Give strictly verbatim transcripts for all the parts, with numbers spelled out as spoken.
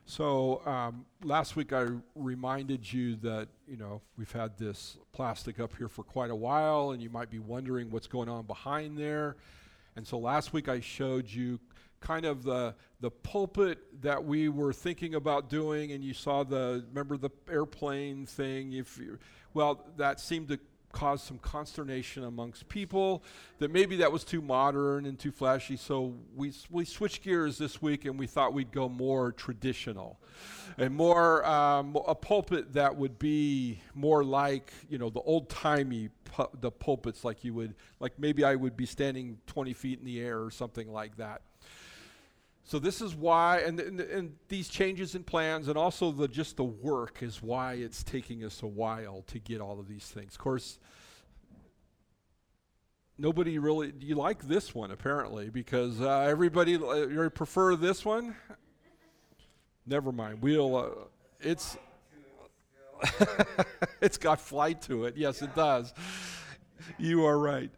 So um, last week I reminded you that, you know, we've had this plastic up here for quite a while, and you might be wondering what's going on behind there. And so last week I showed you kind of the the pulpit that we were thinking about doing, and you saw the, remember the airplane thing? If you, well, that seemed to cause some consternation amongst people, that maybe that was too modern and too flashy, so we we switched gears this week and we thought we'd go more traditional and more um, a pulpit that would be more like, you know, the old-timey pu- the pulpits, like you would, like maybe I would be standing twenty feet in the air or something like that. So this is why, and, and, and these changes in plans, and also the just the work is why it's taking us a while to get all of these things. Of course, nobody really, you like this one apparently, because uh, everybody uh, you prefer this one? Never mind, we'll, uh, it's, it's got flight to it. Yes, it does. You are right.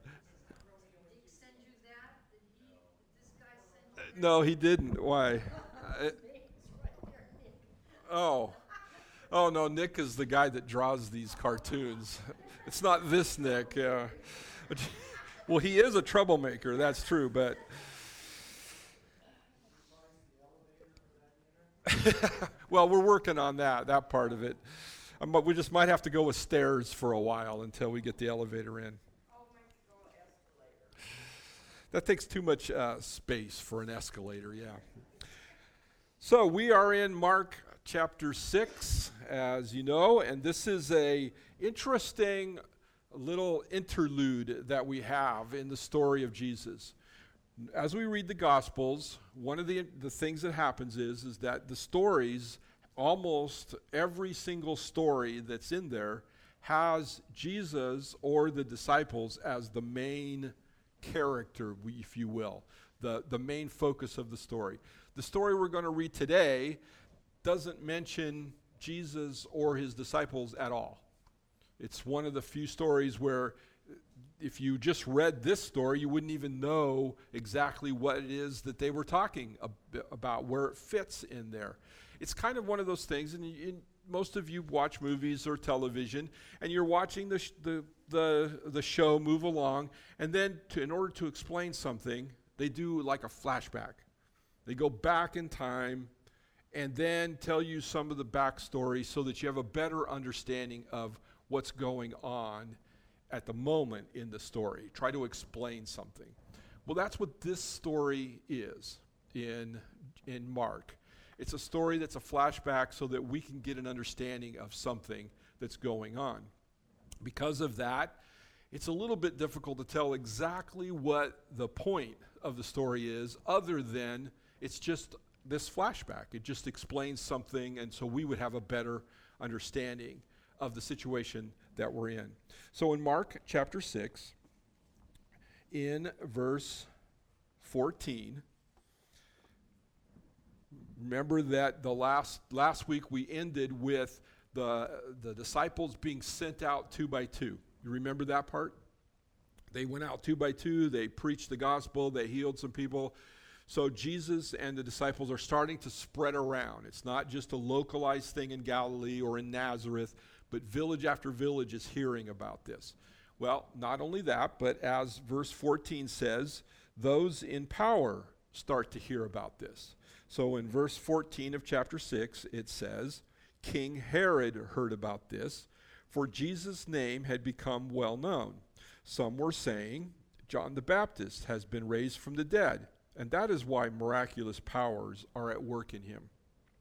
No, he didn't. Why? Uh, oh. Oh, no, Nick is the guy that draws these cartoons. It's not this Nick. Uh, well, he is a troublemaker, that's true, but... well, we're working on that, that part of it. Um, but we just might have to go with stairs for a while until we get the elevator in. That takes too much uh, space for an escalator, yeah. So we are in Mark chapter six, as you know, and this is a interesting little interlude that we have in the story of Jesus. As we read the Gospels, one of the the things that happens is, is that the stories, almost every single story that's in there, has Jesus or the disciples as the main character, if you will, the, the main focus of the story. The story we're going to read today doesn't mention Jesus or his disciples at all. It's one of the few stories where if you just read this story, you wouldn't even know exactly what it is that they were talking ab- about, where it fits in there. It's kind of one of those things, and you, most of you watch movies or television, and you're watching the sh- the the the show move along, and then to, in order to explain something, they do like a flashback. They go back in time and then tell you some of the backstory so that you have a better understanding of what's going on at the moment in the story. Try to explain something. Well, that's what this story is in in Mark. It's a story that's a flashback so that we can get an understanding of something that's going on. Because of that, it's a little bit difficult to tell exactly what the point of the story is, other than it's just this flashback. It just explains something, and so we would have a better understanding of the situation that we're in. So in Mark chapter six, in verse fourteen, remember that the last last week we ended with the the disciples being sent out two by two. You remember that part? They went out two by two. They preached the gospel. They healed some people. So Jesus and the disciples are starting to spread around. It's not just a localized thing in Galilee or in Nazareth, but village after village is hearing about this. Well, not only that, but as verse fourteen says, those in power start to hear about this. So in verse fourteen of chapter six, it says, King Herod heard about this, for Jesus' name had become well known. Some were saying, John the Baptist has been raised from the dead, and that is why miraculous powers are at work in him.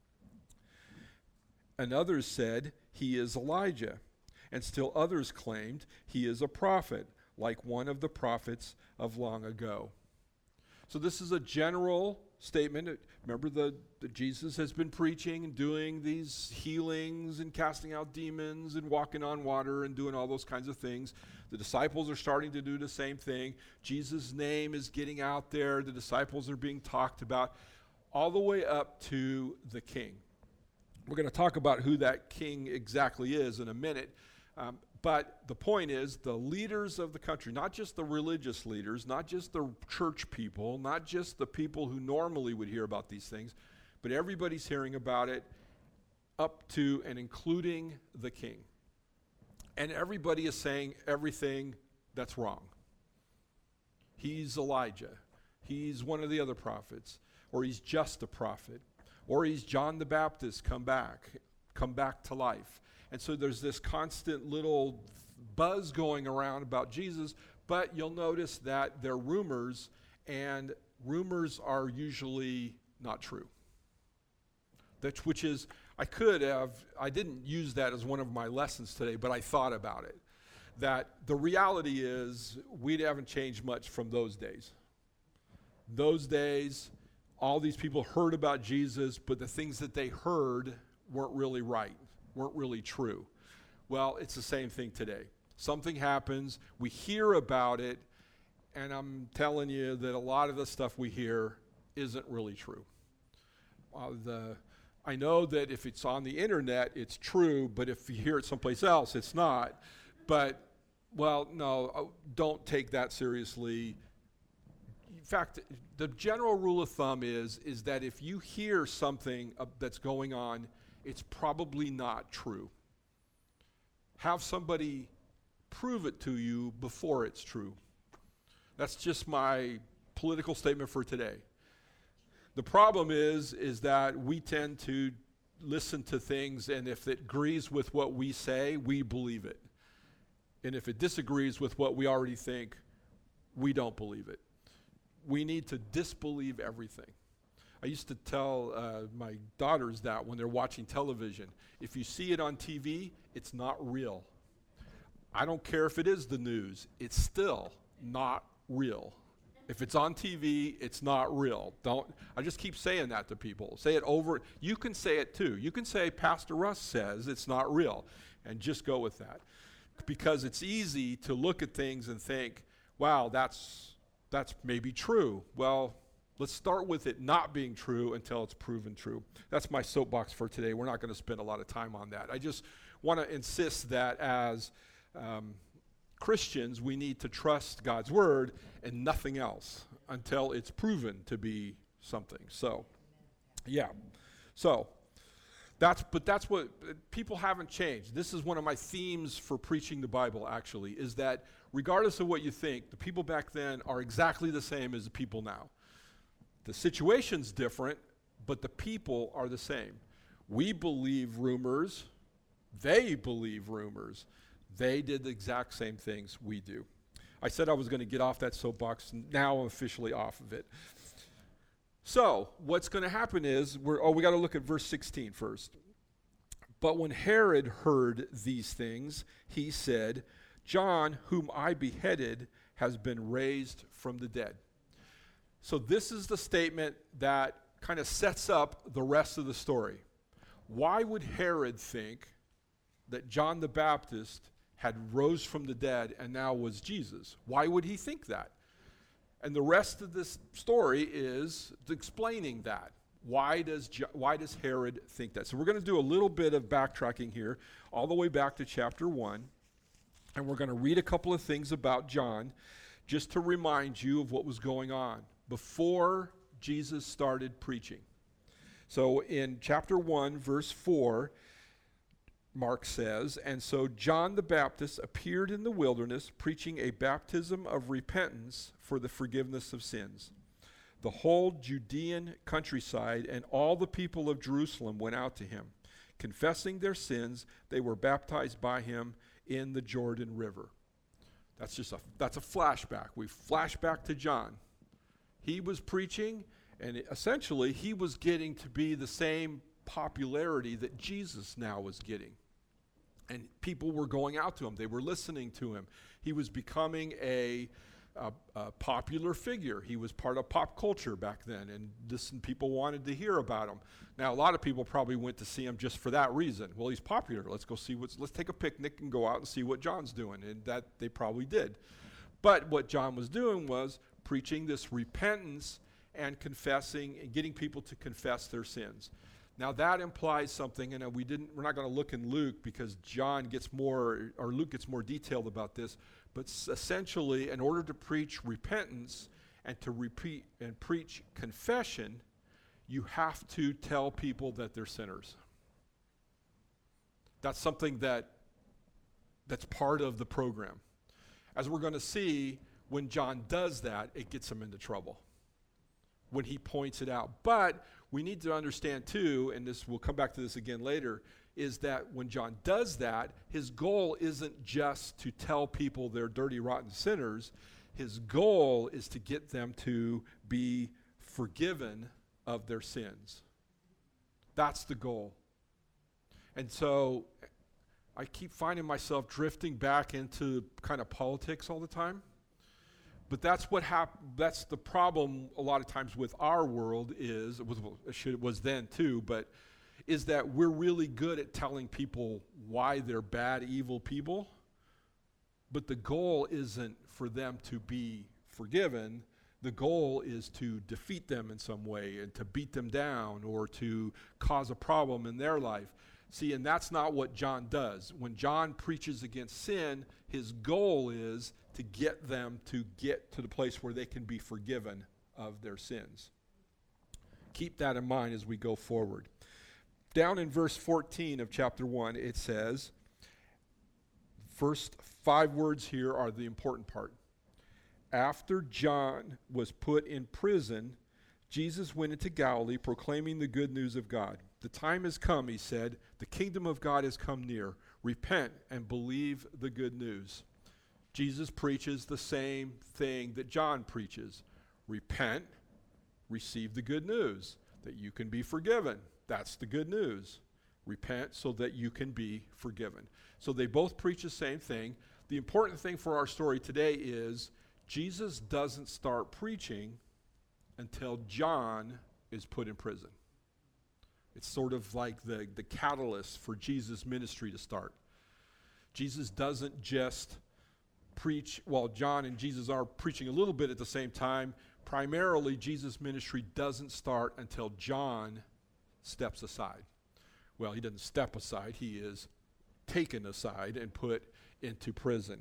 And others said, he is Elijah. And still others claimed he is a prophet, like one of the prophets of long ago. So this is a general statement. Remember, the, the Jesus has been preaching and doing these healings and casting out demons and walking on water and doing all those kinds of things. The disciples are starting to do the same thing. Jesus' name is getting out there. The disciples are being talked about, all the way up to the king. We're going to talk about who that king exactly is in a minute. Um, but the point is, the leaders of the country, not just the religious leaders, not just the church people, not just the people who normally would hear about these things, but everybody's hearing about it up to and including the king. And everybody is saying everything that's wrong. He's Elijah. He's one of the other prophets. Or he's just a prophet. Or he's John the Baptist come back, come back to life. And so there's this constant little buzz going around about Jesus, but you'll notice that they're rumors, and rumors are usually not true. That, which is, I could have, I didn't use that as one of my lessons today, but I thought about it. That the reality is, we haven't changed much from those days. Those days, all these people heard about Jesus, but the things that they heard weren't really right, weren't really true. Well, it's the same thing today. Something happens, we hear about it, and I'm telling you that a lot of the stuff we hear isn't really true. Uh, the I know that if it's on the internet, it's true, but if you hear it someplace else, it's not. But, well, no, don't take that seriously. In fact, the general rule of thumb is, is that if you hear something uh, that's going on, it's probably not true. Have somebody prove it to you before it's true. That's just my political statement for today. The problem is, is that we tend to listen to things, and if it agrees with what we say, we believe it. And if it disagrees with what we already think, we don't believe it. We need to disbelieve everything. I used to tell uh, my daughters that when they're watching television. If you see it on T V, it's not real. I don't care if it is the news. It's still not real. If it's on T V, it's not real. Don't. I just keep saying that to people. Say it over. You can say it too. You can say, Pastor Russ says it's not real, and just go with that. Because it's easy to look at things and think, wow, that's that's maybe true. Well, let's start with it not being true until it's proven true. That's my soapbox for today. We're not going to spend a lot of time on that. I just want to insist that as um, Christians, we need to trust God's word and nothing else until it's proven to be something. So, yeah. So, that's but that's what uh, people haven't changed. This is one of my themes for preaching the Bible, actually, is that regardless of what you think, the people back then are exactly the same as the people now. The situation's different, but the people are the same. We believe rumors. They believe rumors. They did the exact same things we do. I said I was going to get off that soapbox. Now I'm officially off of it. So what's going to happen is, we're, oh, we got to look at verse sixteen first. But when Herod heard these things, he said, John, whom I beheaded, has been raised from the dead. So this is the statement that kind of sets up the rest of the story. Why would Herod think that John the Baptist had rose from the dead and now was Jesus? Why would he think that? And the rest of this story is explaining that. Why does Jo- why does Herod think that? So we're going to do a little bit of backtracking here, all the way back to chapter one. And we're going to read a couple of things about John just to remind you of what was going on before Jesus started preaching. So in chapter one, verse four, Mark says, and so John the Baptist appeared in the wilderness, preaching a baptism of repentance for the forgiveness of sins. The whole Judean countryside and all the people of Jerusalem went out to him. Confessing their sins, they were baptized by him in the Jordan River. That's just a, that's a flashback. We flash back to John. He was preaching, and essentially he was getting to be the same popularity that Jesus now was getting. And people were going out to him. They were listening to him. He was becoming a, a, a popular figure. He was part of pop culture back then, and this, and people wanted to hear about him. Now, a lot of people probably went to see him just for that reason. Well, he's popular. Let's go see what's, let's take a picnic and go out and see what John's doing. And that they probably did. But what John was doing was preaching this repentance and confessing and getting people to confess their sins. Now that implies something, and we didn't. We're not going to look in Luke because John gets more, or Luke gets more detailed about this. But essentially, in order to preach repentance and to repeat and preach confession, you have to tell people that they're sinners. That's something that that's part of the program. As we're going to see, when John does that, it gets him into trouble when he points it out. But we need to understand too, and this we'll come back to this again later, is that when John does that, his goal isn't just to tell people they're dirty, rotten sinners. His goal is to get them to be forgiven of their sins. That's the goal. And so I keep finding myself drifting back into kind of politics all the time. But that's what hap- that's the problem a lot of times with our world is, was, it was then too, but is that we're really good at telling people why they're bad, evil people. But the goal isn't for them to be forgiven. The goal is to defeat them in some way and to beat them down or to cause a problem in their life. See, and that's not what John does. When John preaches against sin, his goal is to get them to get to the place where they can be forgiven of their sins. Keep that in mind as we go forward. Down in verse fourteen of chapter one, it says, first five words here are the important part. After John was put in prison, Jesus went into Galilee proclaiming the good news of God. The time has come, he said. The kingdom of God has come near. Repent and believe the good news. Jesus preaches the same thing that John preaches. Repent, receive the good news, that you can be forgiven. That's the good news. Repent so that you can be forgiven. So they both preach the same thing. The important thing for our story today is Jesus doesn't start preaching until John is put in prison. It's sort of like the, the catalyst for Jesus' ministry to start. Jesus doesn't just preach, well, John and Jesus are preaching a little bit at the same time. Primarily, Jesus' ministry doesn't start until John steps aside. Well, he doesn't step aside. He is taken aside and put into prison.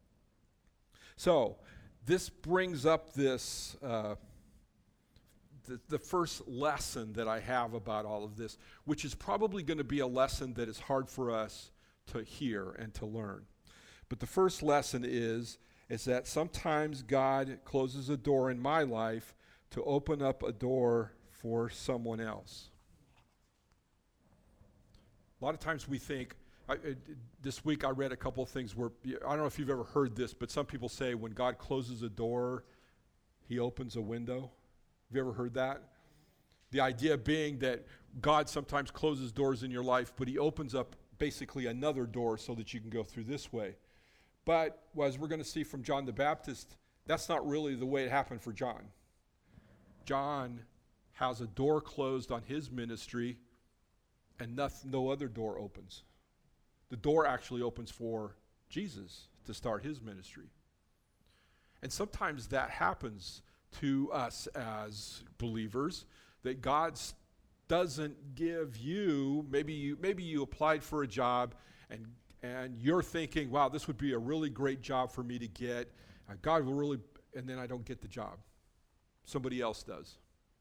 So, this brings up this... Uh, The, the first lesson that I have about all of this, which is probably going to be a lesson that is hard for us to hear and to learn. But the first lesson is, is that sometimes God closes a door in my life to open up a door for someone else. A lot of times we think, I, I, this week I read a couple of things where, I don't know if you've ever heard this, but some people say when God closes a door, he opens a window. Have you ever heard that? The idea being that God sometimes closes doors in your life, but he opens up basically another door so that you can go through this way. But well, as we're going to see from John the Baptist, that's not really the way it happened for John. John has a door closed on his ministry, and nothing, no other door opens. The door actually opens for Jesus to start his ministry. And sometimes that happens to us as believers, that God doesn't give you, maybe you maybe you applied for a job and and you're thinking, wow, this would be a really great job for me to get. Uh, God will really, and then I don't get the job. Somebody else does.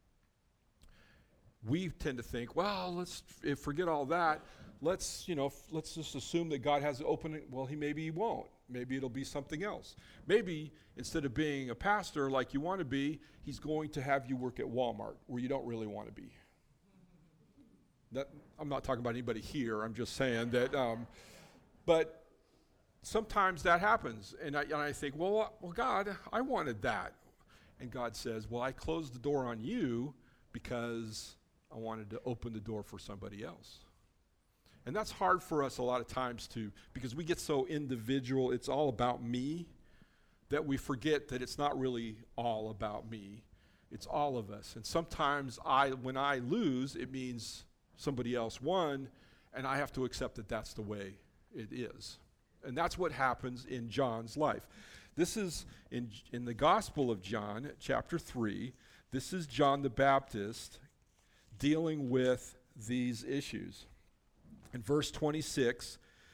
We tend to think, well, let's if forget all that. Let's, you know, f- let's just assume that God has an opening. Well, he maybe he won't. Maybe it'll be something else. Maybe instead of being a pastor like you want to be, he's going to have you work at Walmart where you don't really want to be. That, I'm not talking about anybody here. I'm just saying that. Um, but sometimes that happens, and I, and I think, well, well, God, I wanted that, and God says, well, I closed the door on you because I wanted to open the door for somebody else. And that's hard for us a lot of times to, because we get so individual, it's all about me, that we forget that it's not really all about me. It's all of us. And sometimes I, when I lose, it means somebody else won, and I have to accept that that's the way it is. And that's what happens in John's life. This is in, in the Gospel of John, chapter three. This is John the Baptist dealing with these issues. In verse twenty-six,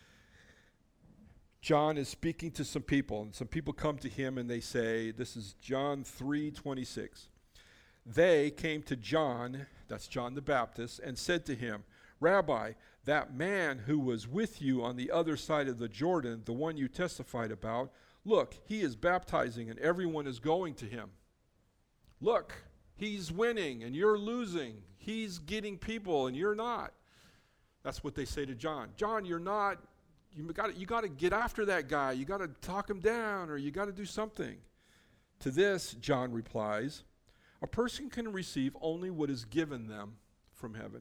John is speaking to some people, and some people come to him and they say, this is John three twenty-six. they came to John, that's John the Baptist, and said to him, Rabbi, that man who was with you on the other side of the Jordan, the one you testified about, look, he is baptizing and everyone is going to him. Look, he's winning and you're losing. He's getting people and you're not. That's what they say to John. John, you're not, you got you got to get after that guy. You got to talk him down or you got to do something. To this, John replies, a person can receive only what is given them from heaven.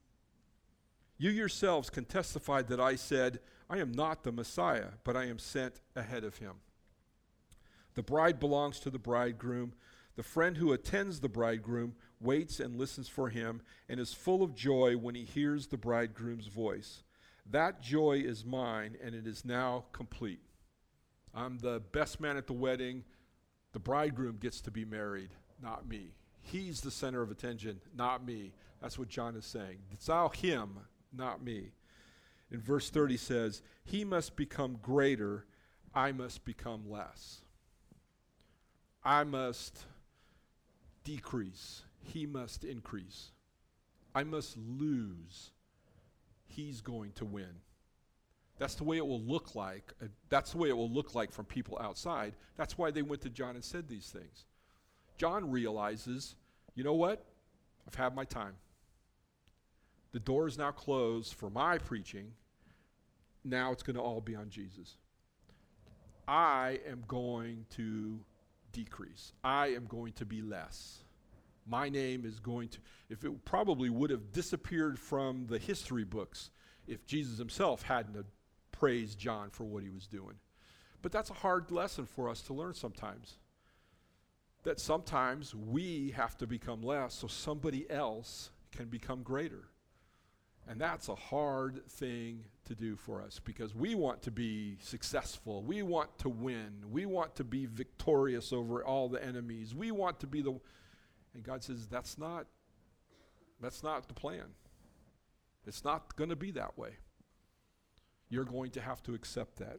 You yourselves can testify that I said, I am not the Messiah, but I am sent ahead of him. The bride belongs to the bridegroom. The friend who attends the bridegroom waits and listens for him and is full of joy when he hears the bridegroom's voice. That joy is mine, and it is now complete. I'm the best man at the wedding. The bridegroom gets to be married, not me. He's the center of attention, not me. That's what John is saying. It's all him, not me. In verse thirty says, he must become greater, I must become less. I must decrease, he must increase. I must lose, he's going to win. That's the way it will look like. Uh, that's the way it will look like from people outside. That's why they went to John and said these things. John realizes, you know what? I've had my time. The door is now closed for my preaching. Now it's going to all be on Jesus. I am going to decrease. I am going to be less. My name is going to, if it probably would have disappeared from the history books if Jesus himself hadn't have praised John for what he was doing. But that's a hard lesson for us to learn sometimes. That sometimes we have to become less so somebody else can become greater. And that's a hard thing to do for us because we want to be successful. We want to win. We want to be victorious over all the enemies. We want to be the... And God says, that's not, that's not the plan. It's not going to be that way. You're going to have to accept that.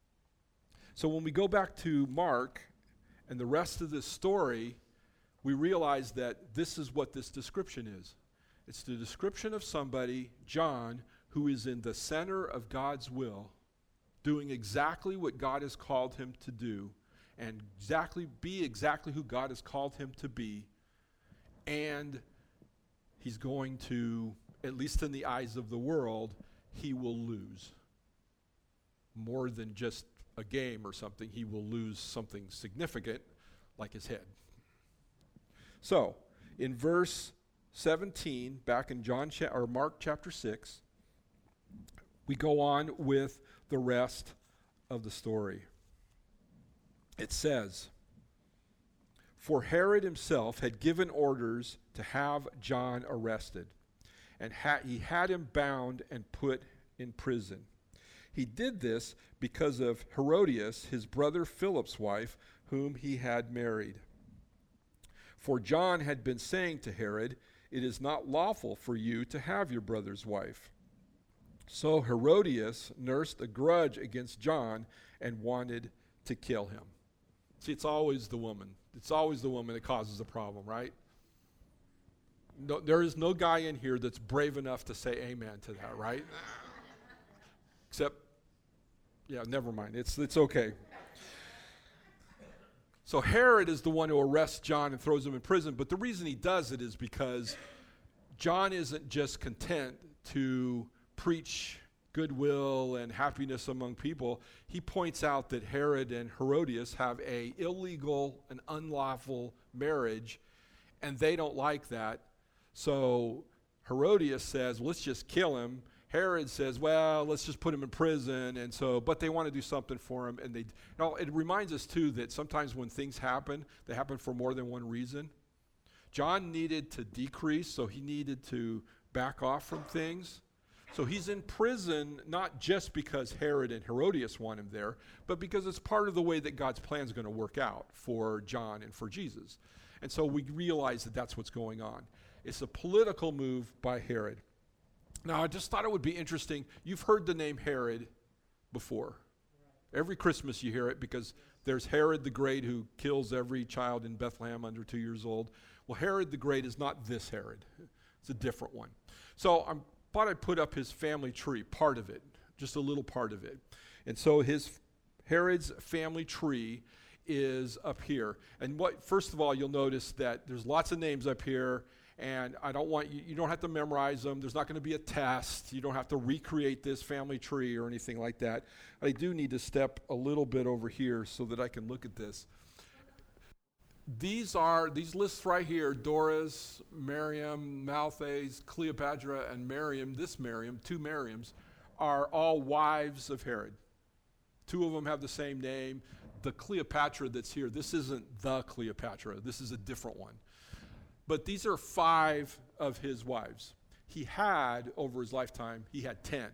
So when we go back to Mark and the rest of this story, we realize that this is what this description is. It's the description of somebody, John, who is in the center of God's will, doing exactly what God has called him to do, and exactly be exactly who God has called him to be, and he's going to, at least in the eyes of the world, he will lose. More than just a game or something, he will lose something significant, like his head. So, in verse seventeen, back in John cha- or Mark chapter six, we go on with the rest of the story. It says, for Herod himself had given orders to have John arrested, and ha- he had him bound and put in prison. He did this because of Herodias, his brother Philip's wife, whom he had married. For John had been saying to Herod, it is not lawful for you to have your brother's wife. So Herodias nursed a grudge against John and wanted to kill him. See, it's always the woman. It's always the woman that causes the problem, right? No, there is no guy in here that's brave enough to say amen to that, right? Except, yeah, never mind. It's it's okay. So Herod is the one who arrests John and throws him in prison, but the reason he does it is because John isn't just content to preach goodwill and happiness among people. He points out that Herod and Herodias have a illegal and unlawful marriage, and they don't like that. So Herodias says, well, let's just kill him. Herod says, well, let's just put him in prison. And so, but they want to do something for him. And they, you know, it reminds us too that sometimes when things happen, they happen for more than one reason. John needed to decrease, so he needed to back off from things. So he's in prison not just because Herod and Herodias want him there, but because it's part of the way that God's plan is going to work out for John and for Jesus. And so we realize that that's what's going on. It's a political move by Herod. Now, I just thought it would be interesting. You've heard the name Herod before. Every Christmas you hear it because there's Herod the Great who kills every child in Bethlehem under two years old. Well, Herod the Great is not this Herod. It's a different one. So I thought I'd put up his family tree, part of it, just a little part of it. And so his Herod's family tree is up here. And what, first of all, you'll notice that there's lots of names up here, and I don't want you, you don't have to memorize them. There's not going to be a test. You don't have to recreate this family tree or anything like that. I do need to step a little bit over here so that I can look at this. These are, these lists right here, Doris, Miriam, Malthace, Cleopatra, and Miriam, this Miriam, two Miriams, are all wives of Herod. Two of them have the same name. The Cleopatra that's here, this isn't the Cleopatra. This is a different one. But these are five of his wives. He had, over his lifetime, he had ten.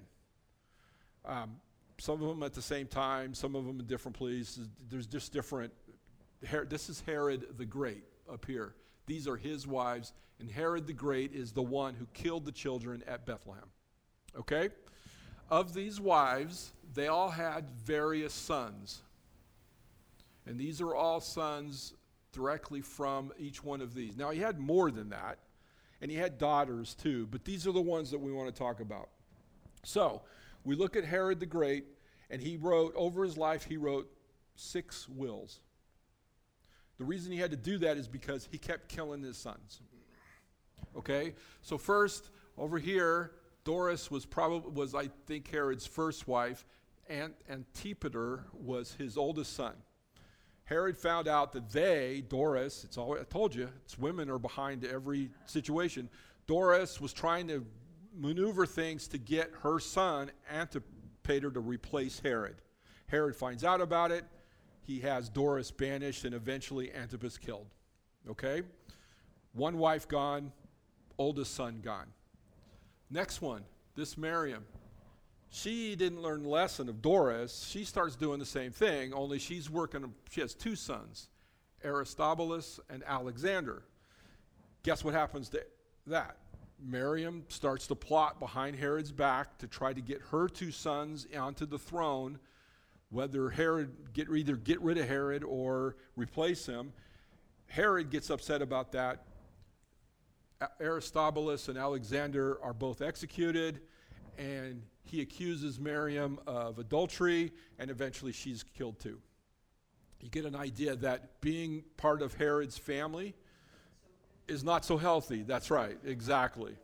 Um, some of them at the same time, some of them in different places. There's just different. Her- this is Herod the Great up here. These are his wives, and Herod the Great is the one who killed the children at Bethlehem. Okay? Of these wives, they all had various sons. And these are all sons directly from each one of these. Now, he had more than that, and he had daughters too, but these are the ones that we want to talk about. So, we look at Herod the Great, and he wrote, over his life, he wrote six wills. The reason he had to do that is because he kept killing his sons. Okay? So first, over here, Doris was probably, was I think, Herod's first wife, and Antipater was his oldest son. Herod found out that they, Doris, it's all I told you, it's women are behind every situation. Doris was trying to maneuver things to get her son, Antipater, to replace Herod. Herod finds out about it. He has Doris banished and eventually Antipas killed. Okay? One wife gone, oldest son gone. Next one, this Miriam. She didn't learn the lesson of Doris. She starts doing the same thing, only she's working, she has two sons, Aristobulus and Alexander. Guess what happens to that? Miriam starts to plot behind Herod's back to try to get her two sons onto the throne, whether Herod get either get rid of Herod or replace him. Herod gets upset about that. Aristobulus and Alexander are both executed, and he accuses Miriam of adultery, and eventually she's killed too. You get an idea that being part of Herod's family is not so healthy. That's right, exactly.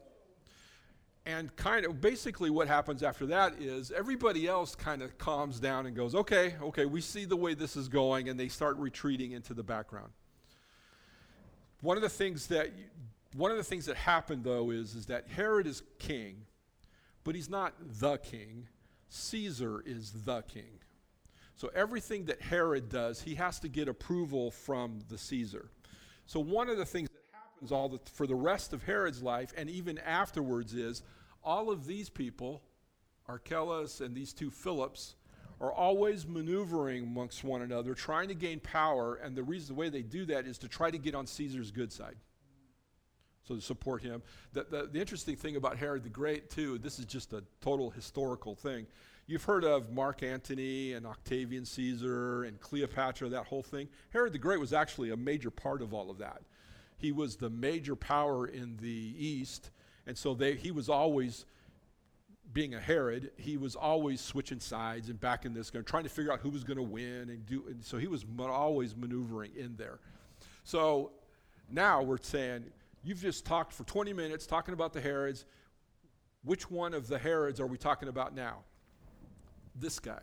And kind of basically what happens after that is everybody else kind of calms down and goes, okay, okay, we see the way this is going, and they start retreating into the background. One of the things that one of the things that happened though is, is that Herod is king, but he's not the king. Caesar is the king. So everything that Herod does, he has to get approval from the Caesar. So one of the things that happens all the, for the rest of Herod's life, and even afterwards, is all of these people, Archelaus and these two Philips, are always maneuvering amongst one another, trying to gain power, and the reason the way they do that is to try to get on Caesar's good side. So to support him. The, the, the interesting thing about Herod the Great, too, this is just a total historical thing. You've heard of Mark Antony and Octavian Caesar and Cleopatra, that whole thing. Herod the Great was actually a major part of all of that. He was the major power in the East, and so they, he was always, being a Herod, he was always switching sides and back in this, trying to figure out who was going to win. and do. And so he was ma- always maneuvering in there. So now we're saying, you've just talked for twenty minutes talking about the Herods. Which one of the Herods are we talking about now? This guy,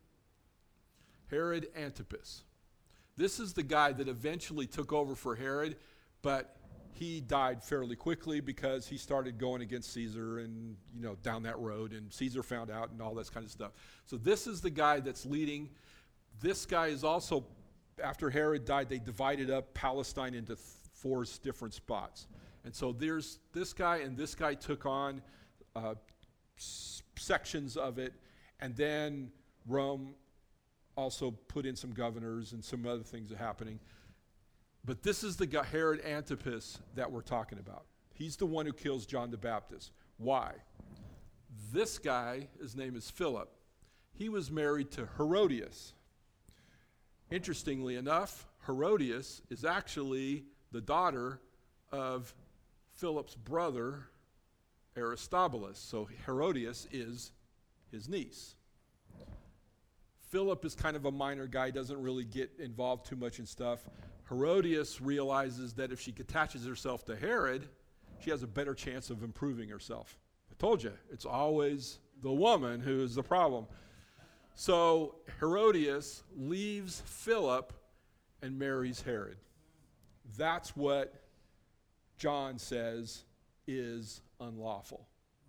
Herod Antipas. This is the guy that eventually took over for Herod, but he died fairly quickly because he started going against Caesar and, you know, down that road, and Caesar found out and all this kind of stuff. So this is the guy that's leading. This guy is also, after Herod died, they divided up Palestine into th- four different spots. And so there's this guy, and this guy took on uh, s- sections of it, and then Rome also put in some governors and some other things are happening. But this is the guy, Herod Antipas, that we're talking about. He's the one who kills John the Baptist. Why? This guy, his name is Philip. He was married to Herodias. Interestingly enough, Herodias is actually the daughter of Philip's brother, Aristobulus. So Herodias is his niece. Philip is kind of a minor guy, doesn't really get involved too much in stuff. Herodias realizes that if she attaches herself to Herod, she has a better chance of improving herself. I told you, it's always the woman who is the problem. So Herodias leaves Philip and marries Herod. That's what John says is unlawful.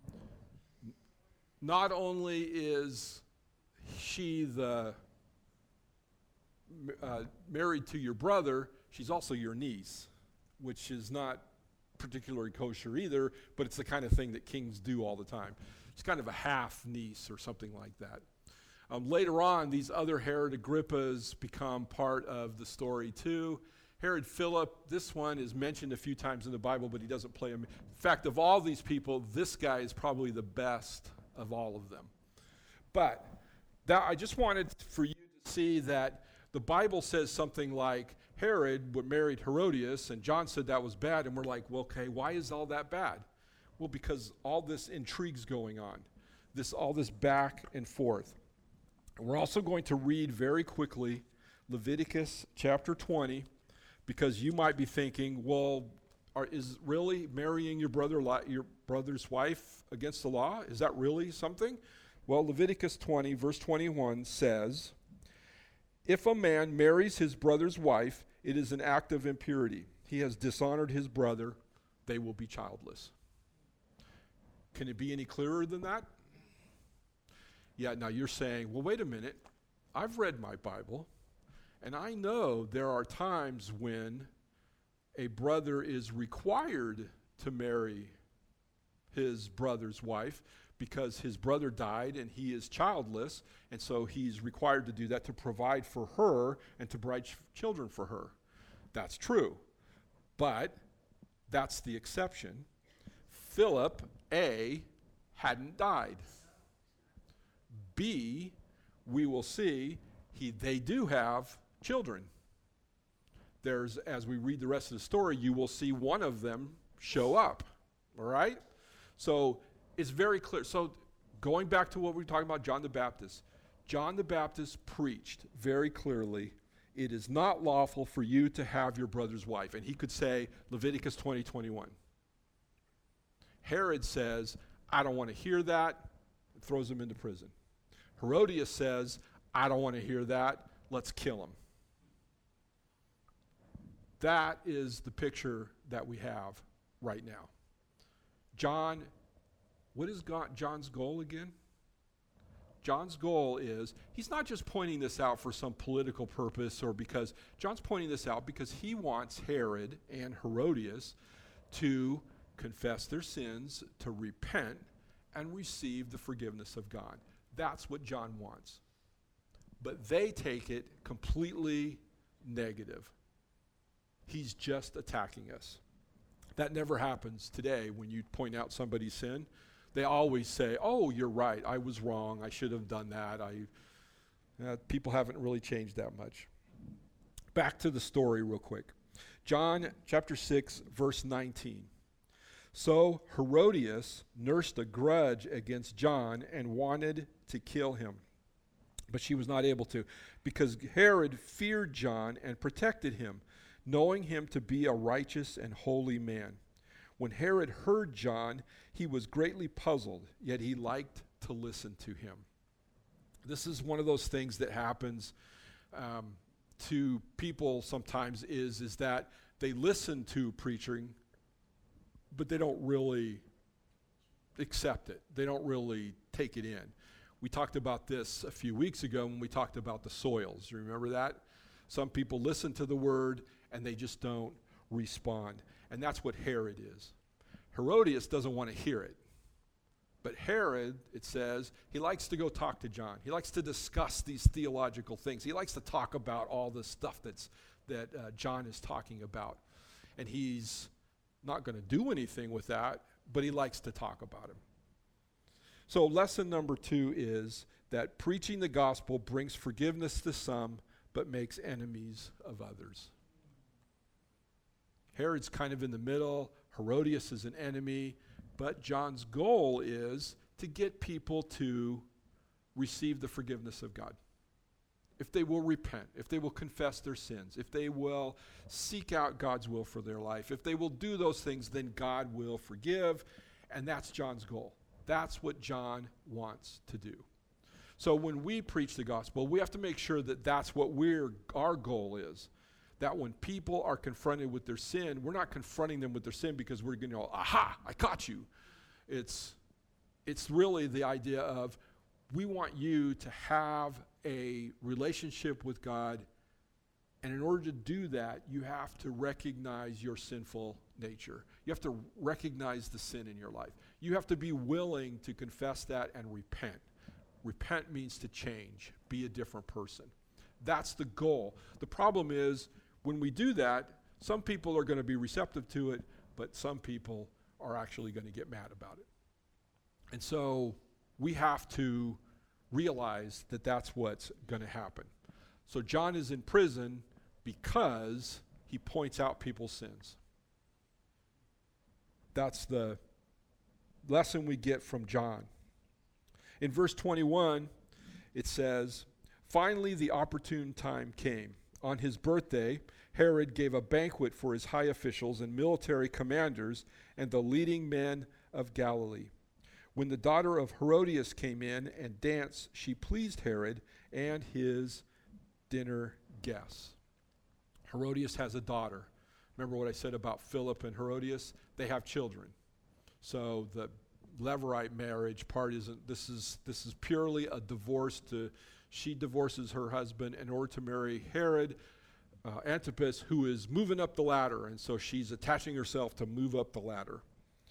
Not only is she the uh, married to your brother, she's also your niece, which is not particularly kosher either, but it's the kind of thing that kings do all the time. It's kind of a half niece or something like that. Um, later on, these other Herod Agrippas become part of the story too. Herod Philip, this one is mentioned a few times in the Bible, but he doesn't play him. In fact, of all these people, this guy is probably the best of all of them. But that, I just wanted for you to see that the Bible says something like Herod married Herodias, and John said that was bad, and we're like, well, okay, why is all that bad? Well, because all this intrigue's going on, this all this back and forth. And we're also going to read very quickly Leviticus chapter twenty, because you might be thinking, well, are, is really marrying your brother your brother's wife against the law? Is that really something? Well, Leviticus twenty, verse twenty-one says, if a man marries his brother's wife, it is an act of impurity. He has dishonored his brother. They will be childless. Can it be any clearer than that? Yeah, now you're saying, well, wait a minute. I've read my Bible, and I know there are times when a brother is required to marry his brother's wife because his brother died and he is childless, and so he's required to do that to provide for her and to provide ch- children for her. That's true, but that's the exception. Philip, A, hadn't died. B, we will see, he they do have children. There's, as we read the rest of the story, you will see one of them show up, all right? So it's very clear. So going back to what we were talking about, John the Baptist. John the Baptist preached very clearly, it is not lawful for you to have your brother's wife. And he could say, Leviticus twenty, twenty-one. Herod says, I don't want to hear that, throws him into prison. Herodias says, I don't want to hear that, let's kill him. That is the picture that we have right now. John, what is God, John's goal again? John's goal is, he's not just pointing this out for some political purpose or because, John's pointing this out because he wants Herod and Herodias to confess their sins, to repent, and receive the forgiveness of God. That's what John wants. But they take it completely negative. He's just attacking us. That never happens today when you point out somebody's sin. They always say, oh, you're right, I was wrong, I should have done that. I, uh, people haven't really changed that much. Back to the story real quick. John chapter six, verse nineteen. So Herodias nursed a grudge against John and wanted to kill him. But she was not able to, because Herod feared John and protected him, knowing him to be a righteous and holy man. When Herod heard John, he was greatly puzzled, yet he liked to listen to him. This is one of those things that happens um, to people sometimes is, is that they listen to preaching, but they don't really accept it. They don't really take it in. We talked about this a few weeks ago when we talked about the soils. You remember that? Some people listen to the word and they just don't respond. And that's what Herod is. Herodias doesn't want to hear it. But Herod, it says, he likes to go talk to John. He likes to discuss these theological things. He likes to talk about all the stuff that's that uh, John is talking about. And he's not going to do anything with that, but he likes to talk about him. So lesson number two is that preaching the gospel brings forgiveness to some, but makes enemies of others. Herod's kind of in the middle. Herodias is an enemy. But John's goal is to get people to receive the forgiveness of God. If they will repent, if they will confess their sins, if they will seek out God's will for their life, if they will do those things, then God will forgive. And that's John's goal. That's what John wants to do. So when we preach the gospel, we have to make sure that that's what we're, our goal is. That when people are confronted with their sin, we're not confronting them with their sin because we're going to go, aha, I caught you. It's, it's really the idea of we want you to have a relationship with God, and in order to do that, you have to recognize your sinful nature. You have to recognize the sin in your life. You have to be willing to confess that and repent. Repent means to change, be a different person. That's the goal. The problem is, when we do that, some people are going to be receptive to it, but some people are actually going to get mad about it. And so we have to realize that that's what's going to happen. So John is in prison because he points out people's sins. That's the lesson we get from John. In verse twenty-one, it says, "Finally the opportune time came. On his birthday, Herod gave a banquet for his high officials and military commanders and the leading men of Galilee. When the daughter of Herodias came in and danced, she pleased Herod and his dinner guests." Herodias has a daughter. Remember what I said about Philip and Herodias? They have children. So the Levirate marriage part isn't, this is this is purely a divorce. To she divorces her husband in order to marry Herod uh, Antipas, who is moving up the ladder, and so she's attaching herself to move up the ladder.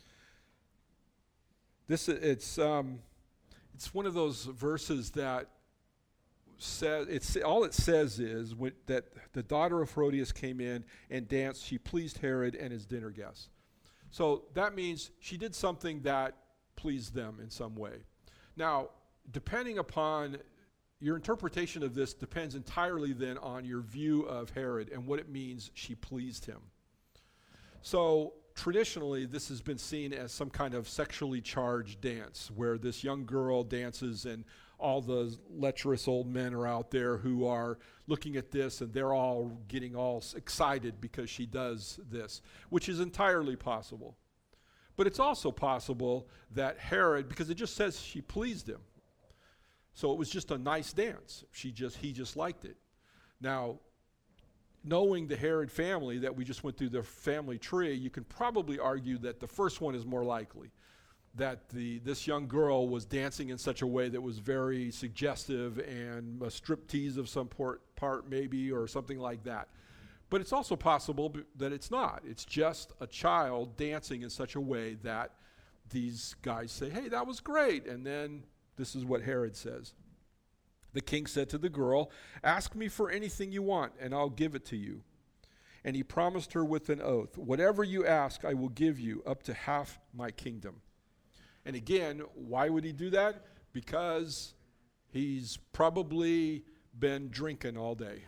This it's um, it's one of those verses that says it's all it says is when, that the daughter of Herodias came in and danced. She pleased Herod and his dinner guests. So that means she did something that pleased them in some way. Now, depending upon your interpretation of this, depends entirely then on your view of Herod and what it means she pleased him. So traditionally, this has been seen as some kind of sexually charged dance where this young girl dances and all the lecherous old men are out there who are looking at this and they're all getting all excited because she does this, which is entirely possible. But it's also possible that Herod, because it just says she pleased him, so it was just a nice dance. She just he just liked it. Now, knowing the Herod family that we just went through the family tree, you can probably argue that the first one is more likely. That the this young girl was dancing in such a way that was very suggestive and a striptease of some part, part maybe, or something like that. But it's also possible b- that it's not. It's just a child dancing in such a way that these guys say, hey, that was great. And then this is what Herod says. The king said to the girl, ask me for anything you want, and I'll give it to you. And he promised her with an oath, whatever you ask, I will give you, up to half my kingdom. And again, why would he do that? Because he's probably been drinking all day.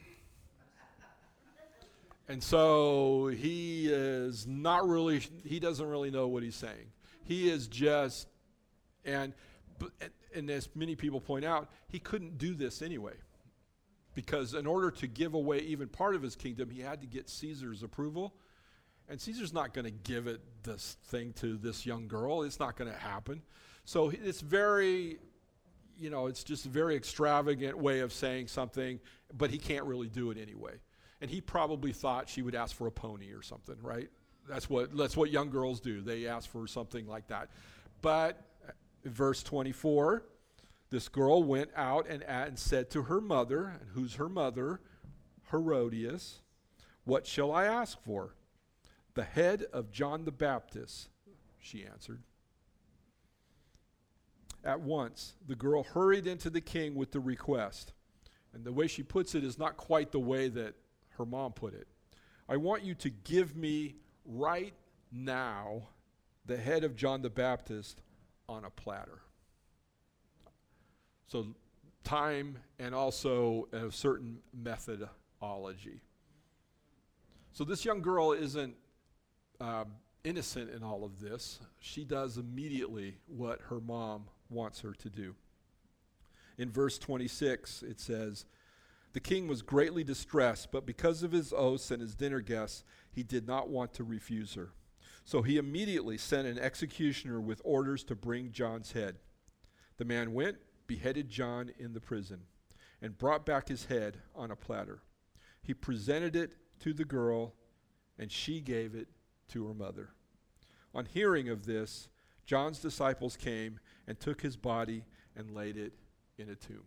And so he is not really, he doesn't really know what he's saying. He is just, and and as many people point out, he couldn't do this anyway. Because in order to give away even part of his kingdom, he had to get Caesar's approval. And Caesar's not going to give it this thing to this young girl. It's not going to happen. So it's very, you know, it's just a very extravagant way of saying something, but he can't really do it anyway. And he probably thought she would ask for a pony or something, right? That's what that's what young girls do. They ask for something like that. But verse twenty-four, this girl went out and, and said to her mother, and who's her mother? Herodias, what shall I ask for? The head of John the Baptist, she answered. At once, the girl hurried into the king with the request. And the way she puts it is not quite the way that her mom put it. I want you to give me right now the head of John the Baptist on a platter. So time and also a certain methodology. So this young girl isn't um, innocent in all of this. She does immediately what her mom wants her to do. In verse twenty-six, it says, "The king was greatly distressed, but because of his oaths and his dinner guests, he did not want to refuse her. So he immediately sent an executioner with orders to bring John's head. The man went, beheaded John in the prison, and brought back his head on a platter. He presented it to the girl, and she gave it to her mother. On hearing of this, John's disciples came and took his body and laid it in a tomb."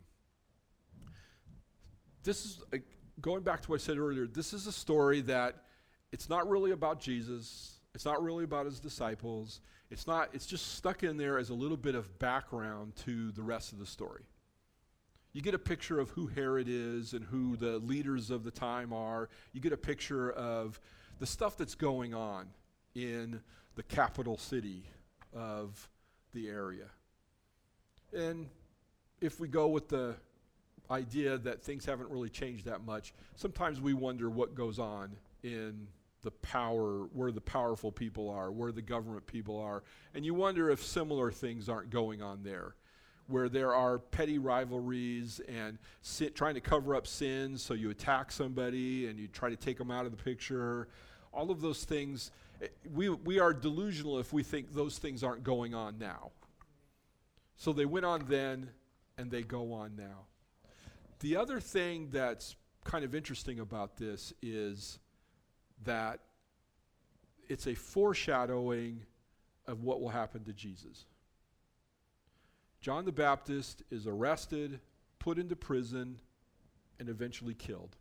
This is, uh, going back to what I said earlier, this is a story that it's not really about Jesus. It's not really about his disciples. It's not, it's just stuck in there as a little bit of background to the rest of the story. You get a picture of who Herod is and who the leaders of the time are. You get a picture of the stuff that's going on in the capital city of the area. And if we go with the idea that things haven't really changed that much, sometimes we wonder what goes on in the power, where the powerful people are, where the government people are. And you wonder if similar things aren't going on there, where there are petty rivalries and sit, trying to cover up sins, so you attack somebody and you try to take them out of the picture. All of those things, we, we are delusional if we think those things aren't going on now. So they went on then, and they go on now. The other thing that's kind of interesting about this is that it's a foreshadowing of what will happen to Jesus. John the Baptist is arrested, put into prison, and eventually killed.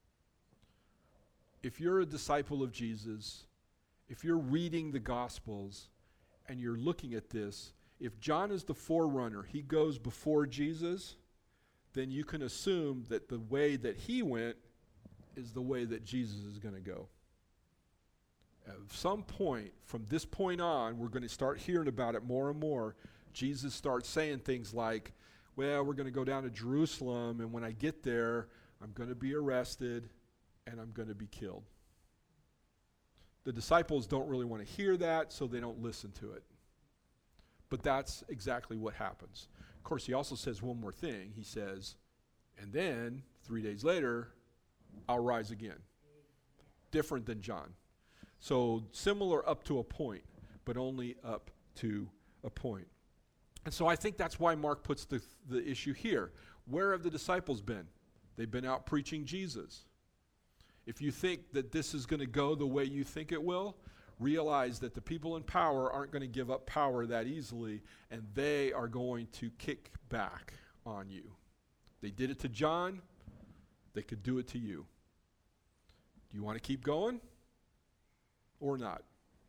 If you're a disciple of Jesus, if you're reading the Gospels and you're looking at this, if John is the forerunner, he goes before Jesus, then you can assume that the way that he went is the way that Jesus is going to go. At some point, from this point on, we're going to start hearing about it more and more. Jesus starts saying things like, well, we're going to go down to Jerusalem, and when I get there, I'm going to be arrested, and I'm going to be killed. The disciples don't really want to hear that, so they don't listen to it. But that's exactly what happens. Of course, he also says one more thing. He says, and then, three days later, I'll rise again. Different than John. So similar up to a point, but only up to a point. And so I think that's why Mark puts the, the issue here. Where have the disciples been? They've been out preaching Jesus. If you think that this is going to go the way you think it will, realize that the people in power aren't going to give up power that easily, and they are going to kick back on you. They did it to John. They could do it to you. Do you want to keep going or not?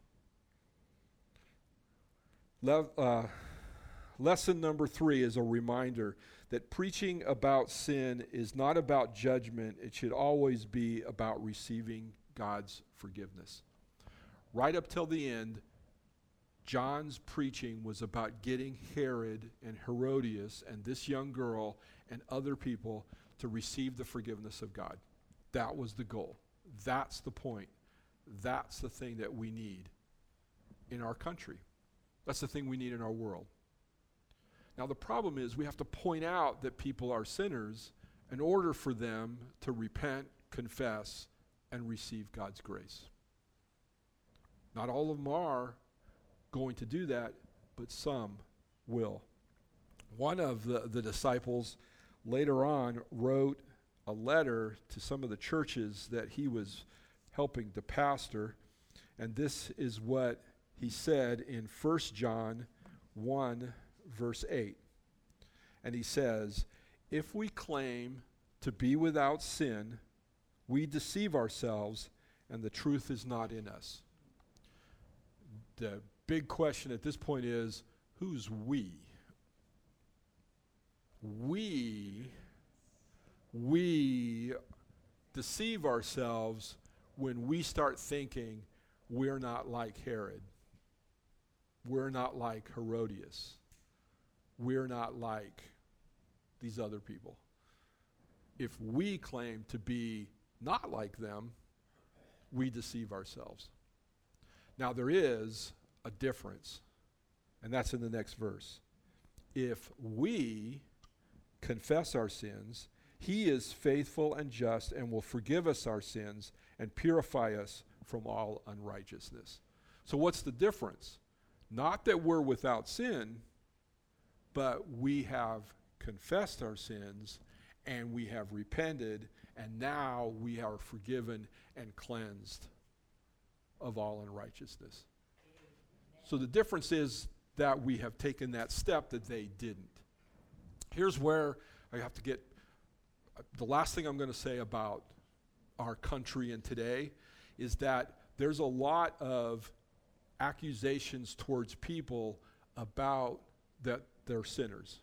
Le- uh, lesson number three is a reminder that preaching about sin is not about judgment. It should always be about receiving God's forgiveness. Right up till the end, John's preaching was about getting Herod and Herodias and this young girl and other people to receive the forgiveness of God. That was the goal. That's the point. That's the thing that we need in our country. That's the thing we need in our world. Now, the problem is we have to point out that people are sinners in order for them to repent, confess, and receive God's grace. Not all of them are going to do that, but some will. One of the, the disciples later on wrote a letter to some of the churches that he was helping to pastor, and this is what he said in First John one, verse eight. And he says, "If we claim to be without sin, we deceive ourselves, and the truth is not in us." The big question at this point is, who's we? We, we deceive ourselves when we start thinking we're not like Herod. We're not like Herodias. We're not like these other people. If we claim to be not like them, we deceive ourselves. Now there is a difference, and that's in the next verse. If we confess our sins, he is faithful and just and will forgive us our sins and purify us from all unrighteousness. So what's the difference? Not that we're without sin, but we have confessed our sins and we have repented, and now we are forgiven and cleansed of all unrighteousness. So the difference is that we have taken that step that they didn't. Here's where I have to get, uh, the last thing I'm going to say about our country and today is that there's a lot of accusations towards people about that they're sinners.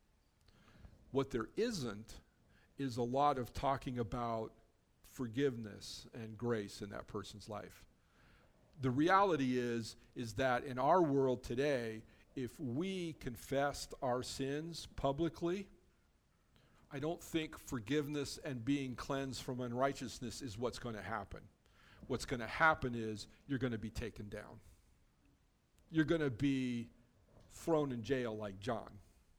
What there isn't is a lot of talking about forgiveness and grace in that person's life. The reality is, is that in our world today, if we confessed our sins publicly, I don't think forgiveness and being cleansed from unrighteousness is what's going to happen. What's going to happen is you're going to be taken down. You're going to be thrown in jail like John.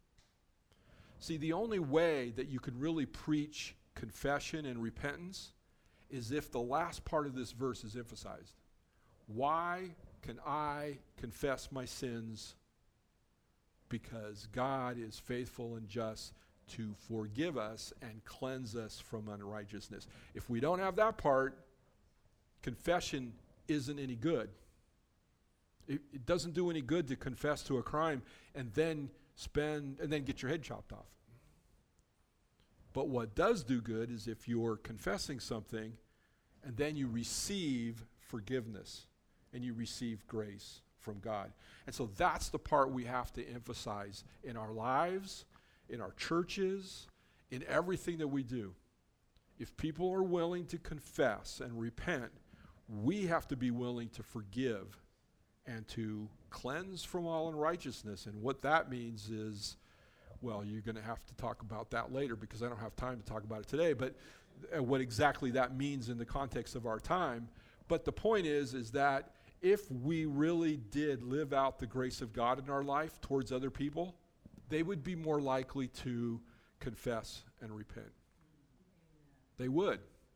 See, the only way that you can really preach confession and repentance is if the last part of this verse is emphasized. Why can I confess my sins? Because God is faithful and just to forgive us and cleanse us from unrighteousness. If we don't have that part, confession isn't any good. It, it doesn't do any good to confess to a crime and then spend and then get your head chopped off. But what does do good is if you're confessing something and then you receive forgiveness and you receive grace from God. And so that's the part we have to emphasize in our lives, in our churches, in everything that we do. If people are willing to confess and repent, we have to be willing to forgive and to cleanse from all unrighteousness. And what that means is, well, you're going to have to talk about that later because I don't have time to talk about it today, but uh, what exactly that means in the context of our time. But the point is, is that if we really did live out the grace of God in our life towards other people, they would be more likely to confess and repent. They would.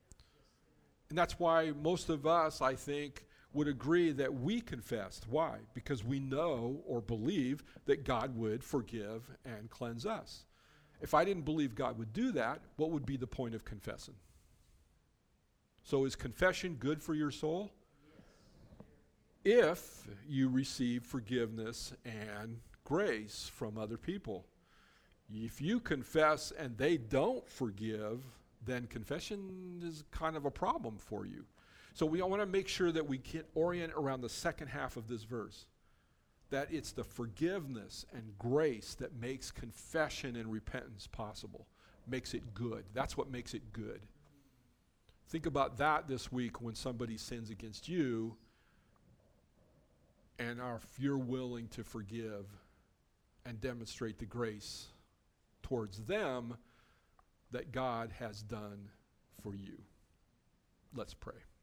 And that's why most of us, I think, would agree that we confessed. Why? Because we know or believe that God would forgive and cleanse us. If I didn't believe God would do that, what would be the point of confessing? So is confession good for your soul? If you receive forgiveness and grace from other people. If you confess and they don't forgive, then confession is kind of a problem for you. So we want to make sure that we can orient around the second half of this verse, that it's the forgiveness and grace that makes confession and repentance possible, makes it good. That's what makes it good. Think about that this week when somebody sins against you, and if you're willing to forgive and demonstrate the grace towards them that God has done for you. Let's pray.